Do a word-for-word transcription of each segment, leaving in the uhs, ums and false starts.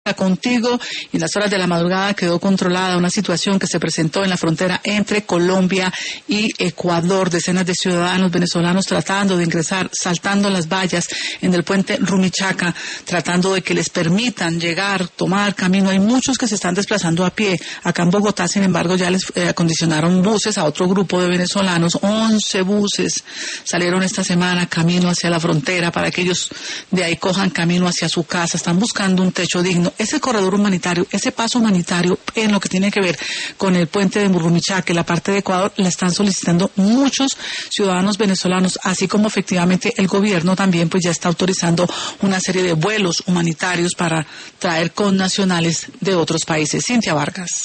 contigo. Y en las horas de la madrugada quedó controlada una situación que se presentó en la frontera entre Colombia y Ecuador. Decenas de ciudadanos venezolanos tratando de ingresar, saltando las vallas en el puente Rumichaca, tratando de que les permitan llegar, tomar camino. Hay muchos que se están desplazando a pie. Acá en Bogotá, sin embargo, ya les eh, acondicionaron buses a otro grupo de venezolanos. once buses salieron esta semana camino hacia la frontera para que ellos de ahí cojan camino hacia su casa. Están buscando un techo digno. Ese corredor humanitario, ese paso humanitario en lo que tiene que ver con el puente de Rumichaca, la parte de Ecuador, la están solicitando muchos ciudadanos venezolanos, así como efectivamente el gobierno también pues ya está autorizando una serie de vuelos humanitarios para traer connacionales de otros países. Cintia Vargas.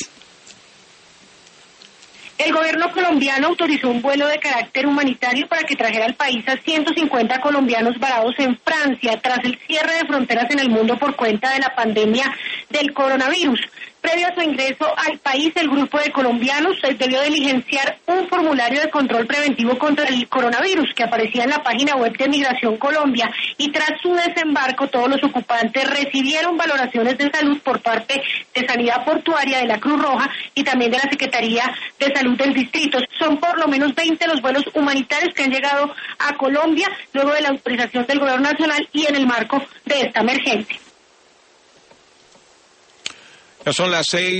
El gobierno colombiano autorizó un vuelo de carácter humanitario para que trajera al país a ciento cincuenta colombianos varados en Francia tras el cierre de fronteras en el mundo por cuenta de la pandemia del coronavirus. Previo a su ingreso al país, el grupo de colombianos debió diligenciar un formulario de control preventivo contra el coronavirus que aparecía en la página web de Migración Colombia, y tras su desembarco todos los ocupantes recibieron valoraciones de salud por parte de Sanidad Portuaria, de la Cruz Roja y también de la Secretaría de Salud del Distrito. Son por lo menos veinte los vuelos humanitarios que han llegado a Colombia luego de la autorización del Gobierno Nacional y en el marco de esta emergencia. Ya son las seis.